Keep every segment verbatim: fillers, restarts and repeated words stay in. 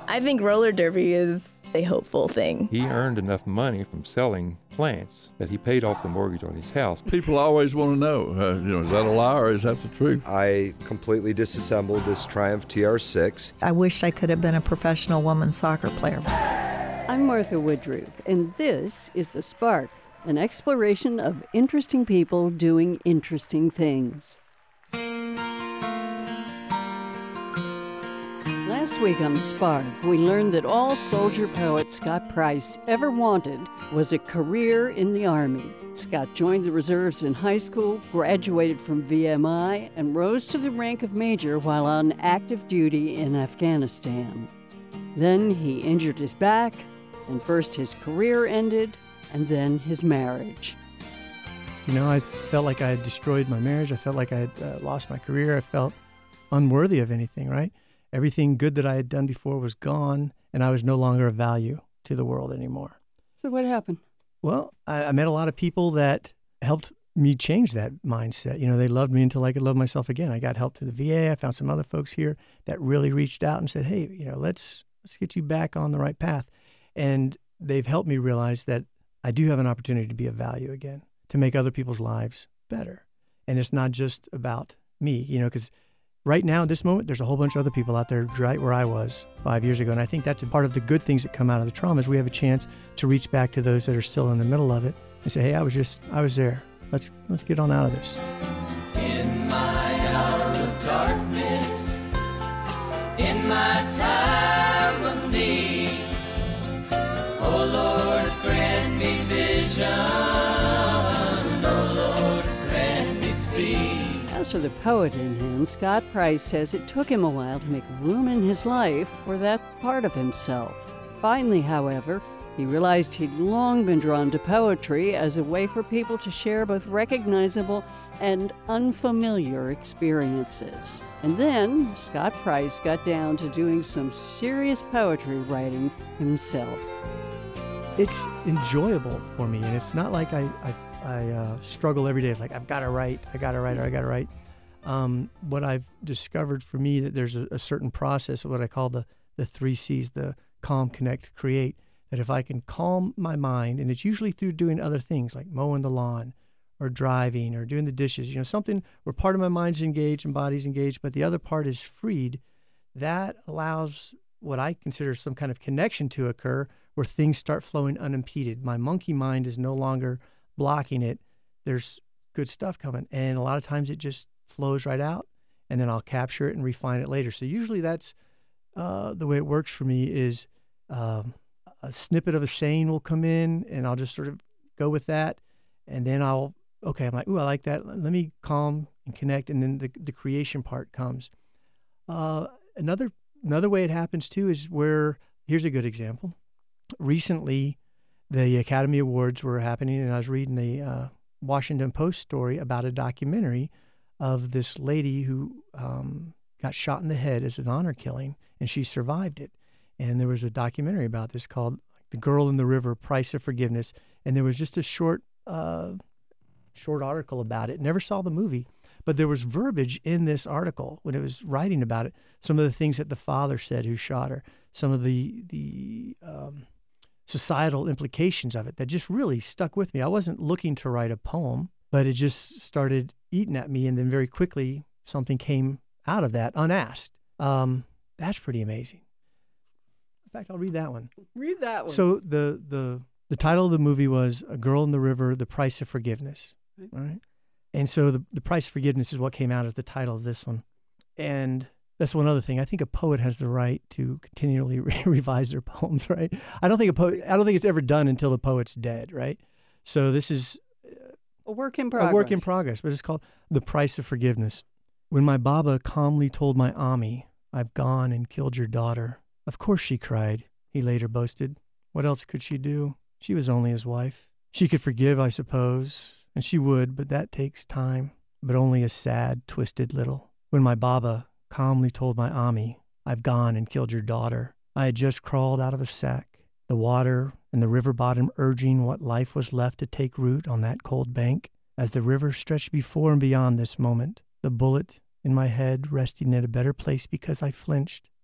I think roller derby is a hopeful thing. He earned enough money from selling plants that he paid off the mortgage on his house. People always want to know, uh, you know, is that a lie or is that the truth? I completely disassembled this Triumph T R six. I wished I could have been a professional women's soccer player. I'm Martha Woodruff, and this is The Spark, an exploration of interesting people doing interesting things. Last week on The Spark, we learned that all soldier poet Scott Price ever wanted was a career in the Army. Scott joined the reserves in high school, graduated from V M I, and rose to the rank of major while on active duty in Afghanistan. Then he injured his back, and first his career ended, and then his marriage. You know, I felt like I had destroyed my marriage. I felt like I had uh, lost my career. I felt unworthy of anything, right? Everything good that I had done before was gone, and I was no longer of value to the world anymore. So what happened? Well, I, I met a lot of people that helped me change that mindset. You know, they loved me until I could love myself again. I got help through the V A. I found some other folks here that really reached out and said, hey, you know, let's let's get you back on the right path. And they've helped me realize that I do have an opportunity to be of value again, to make other people's lives better. And it's not just about me, you know, because right now, at this moment, there's a whole bunch of other people out there right where I was five years ago. And I think that's a part of the good things that come out of the trauma is we have a chance to reach back to those that are still in the middle of it and say, hey, I was just, I was there. Let's let's get on out of this. In my hour of darkness, in my time of need, oh Lord, grant me vision, oh Lord, grant me speed. As for the poet in him, Scott Price says it took him a while to make room in his life for that part of himself. Finally, however, he realized he'd long been drawn to poetry as a way for people to share both recognizable and unfamiliar experiences. And then Scott Price got down to doing some serious poetry writing himself. It's enjoyable for me, and it's not like I, I I uh, struggle every day. It's like, I've got to write, I got to write, or I got to write. Um, what I've discovered for me that there's a, a certain process of what I call the, the three C's, the calm, connect, create, that if I can calm my mind, and it's usually through doing other things like mowing the lawn or driving or doing the dishes, you know, something where part of my mind's engaged and body's engaged, but the other part is freed, that allows what I consider some kind of connection to occur where things start flowing unimpeded. My monkey mind is no longer blocking it. There's good stuff coming. And a lot of times it just flows right out, and then I'll capture it and refine it later. So usually that's uh, the way it works for me is um, a snippet of a saying will come in, and I'll just sort of go with that. And then I'll, okay, I'm like, ooh, I like that. Let me calm and connect. And then the, the creation part comes. Uh, another, another way it happens too is where, here's a good example. Recently, the Academy Awards were happening, and I was reading a uh, Washington Post story about a documentary of this lady who um, got shot in the head as an honor killing, and she survived it. And there was a documentary about this called "The Girl in the River: Price of Forgiveness," and there was just a short, uh, short article about it. Never saw the movie, but there was verbiage in this article when it was writing about it. Some of the things that the father said who shot her, some of the the um, societal implications of it that just really stuck with me. I wasn't looking to write a poem, but it just started eating at me, and then very quickly something came out of that unasked. Um, that's pretty amazing. In fact, I'll read that one. Read that one. So the the the title of the movie was "A Girl in the River: The Price of Forgiveness." Right. All right, and so the the price of forgiveness is what came out as the title of this one, and that's one other thing. I think a poet has the right to continually re- revise their poems, right? I don't think a poet, I don't think it's ever done until the poet's dead, right? So this is a work in progress. A work in progress, but it's called The Price of Forgiveness. When my Baba calmly told my Ami, I've gone and killed your daughter. Of course she cried, he later boasted. What else could she do? She was only his wife. She could forgive, I suppose, and she would, but that takes time, but only a sad, twisted little. When my Baba calmly told my Ami, I've gone and killed your daughter. I had just crawled out of a sack, the water and the river bottom urging what life was left to take root on that cold bank. As the river stretched before and beyond this moment, the bullet in my head resting in a better place because I flinched.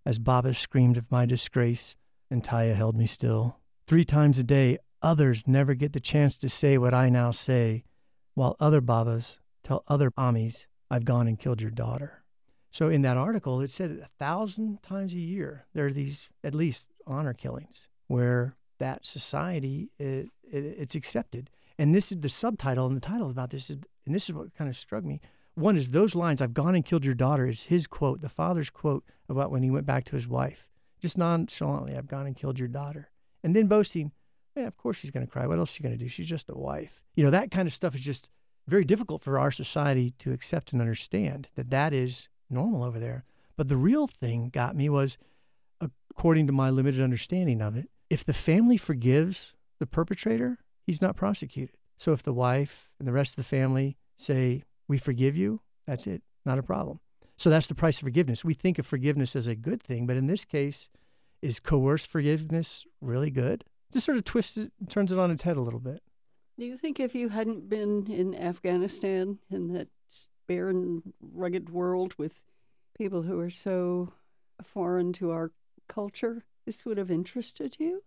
as Baba screamed of my disgrace and Taya held me still. Three times a day, others never get the chance to say what I now say, while other Babas tell other Amis, I've gone and killed your daughter. So in that article, it said a thousand times a year, there are these, at least, honor killings where that society, it, it, it's accepted. And this is the subtitle, and the title is about this, and this is what kind of struck me. One is those lines, I've gone and killed your daughter, is his quote, the father's quote about when he went back to his wife. Just nonchalantly, I've gone and killed your daughter. And then boasting, yeah, of course she's going to cry. What else is she going to do? She's just a wife. You know, that kind of stuff is just very difficult for our society to accept and understand that that is normal over there. But the real thing got me was, according to my limited understanding of it, if the family forgives the perpetrator, he's not prosecuted. So if the wife and the rest of the family say, we forgive you, that's it, not a problem. So that's the price of forgiveness. We think of forgiveness as a good thing, but in this case, is coerced forgiveness really good? Just sort of twists it, turns it on its head a little bit. Do you think if you hadn't been in Afghanistan, in that barren, rugged world with people who are so foreign to our culture, this would have interested you?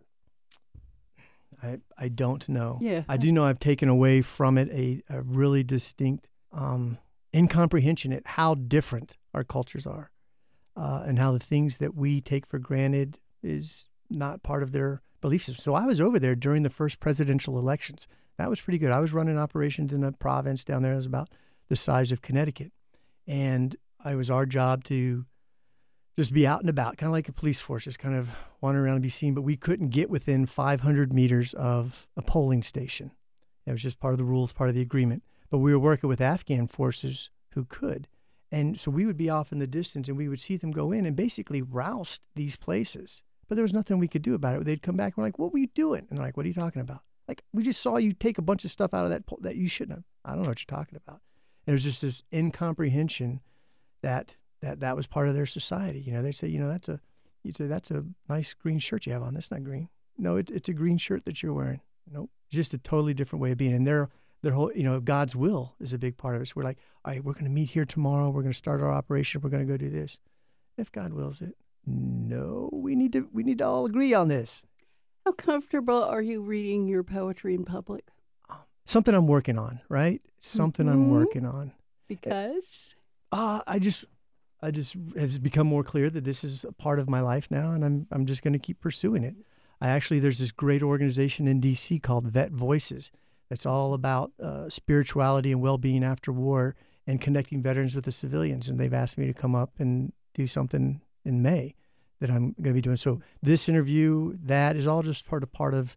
I I don't know. Yeah. I do know I've taken away from it a, a really distinct um, incomprehension at how different our cultures are, uh, and how the things that we take for granted is not part of their belief system. So I was over there during the first presidential elections. That was pretty good. I was running operations in a province down there. It was about the size of Connecticut. And it was our job to just be out and about, kind of like a police force, just kind of wander around and be seen. But we couldn't get within five hundred meters of a polling station. That was just part of the rules, part of the agreement. But we were working with Afghan forces who could. And so we would be off in the distance and we would see them go in and basically roust these places. But there was nothing we could do about it. They'd come back and we're like, what were you doing? And they're like, what are you talking about? Like, we just saw you take a bunch of stuff out of that pol- that you shouldn't have. I don't know what you're talking about. And there's just this incomprehension that that that was part of their society. You know, they say, you know, that's a, you'd say, that's a nice green shirt you have on. That's not green. No, it, it's a green shirt that you're wearing. Nope. Just a totally different way of being. And their, their whole, you know, God's will is a big part of it. So we're like, all right, we're going to meet here tomorrow. We're going to start our operation. We're going to go do this. If God wills it. No, we need to, we need to all agree on this. How comfortable are you reading your poetry in public? Something I'm working on, right? Something mm-hmm. I'm working on. Because? Uh, I just, I just, has become more clear that this is a part of my life now, and I'm, I'm just going to keep pursuing it. I actually, there's this great organization in D C called Vet Voices. That's all about uh, spirituality and well-being after war and connecting veterans with the civilians. And they've asked me to come up and do something in May that I'm going to be doing. So this interview, that is all just part of part of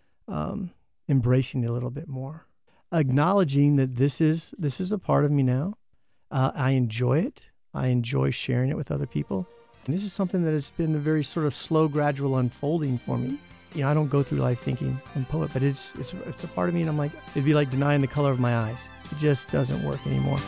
um, embracing it a little bit more, acknowledging that this is this is a part of me now. Uh, I enjoy it. I enjoy sharing it with other people. And this is something that has been a very sort of slow, gradual unfolding for me. You know, I don't go through life thinking I'm a poet, but it's it's it's a part of me, and I'm like, it'd be like denying the color of my eyes. It just doesn't work anymore.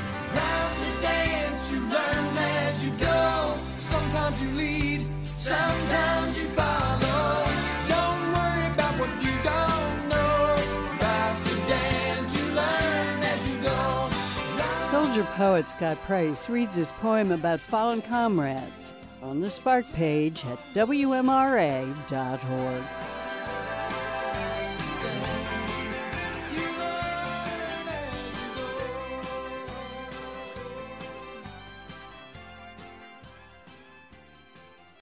Sometimes you lead, sometimes you follow. Don't worry about what you don't know. Life's a dance you learn as you go. Soldier poet Scott Price reads his poem about fallen comrades on the Spark page at W M R A dot org.